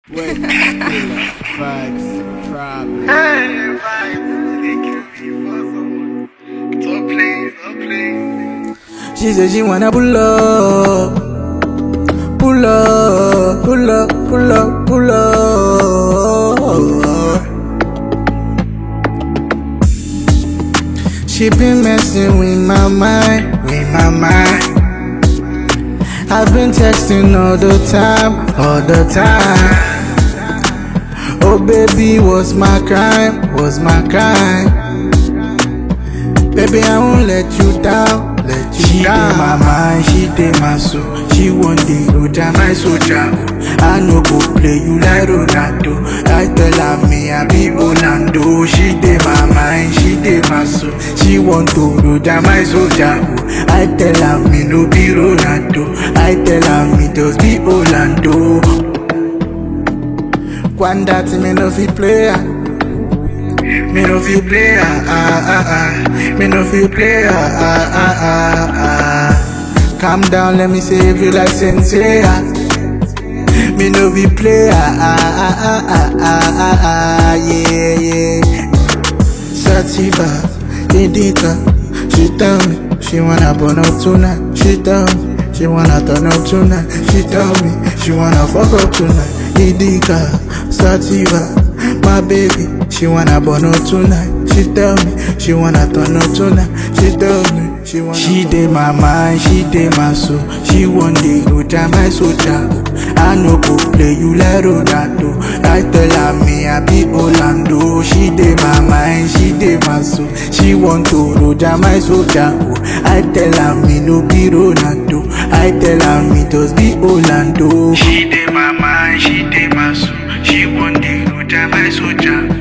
Wet killer, vibes, problem. Hey, vibes, they kill me for someone. Stop playing. She said she wanna pull up, pull up, pull up, pull up, pull up. She been messing with my mind, I've been texting all the time. Oh baby, what's my crime? Baby, I won't let you down. She dey my mind, she dey my soul. She want the road, my soldier. I no go play you like Ronaldo. I tell her me I be Orlando. She dey my mind, she dey my soul. She want to road, my soldier. I tell her me no be Ronaldo. I tell her me just be Orlando. Quando ti me no fit play, me no fit play, me no fit play, Calm down, let me save you like Sensei. Me no fit play, yeah. Sativa, Edita, she tell me she wanna burn up tonight. She tell me she wanna turn up tonight. She tell me she wanna fuck up tonight. Edita, Sativa, my baby, she wanna burn up tonight. She tell me she wanna turn up tonight. She tell me she wanna. She dey my mind, she dey my soul. She want the road, my soldier. I no go play you like Ronaldo. I tell her me I be Orlando. She dey my mind, she dey my soul. She want to road, my soldier. I tell her me no be Ronaldo. I tell her me just be Orlando. She dey my mind, she dey my soul. She want the road, my soldier.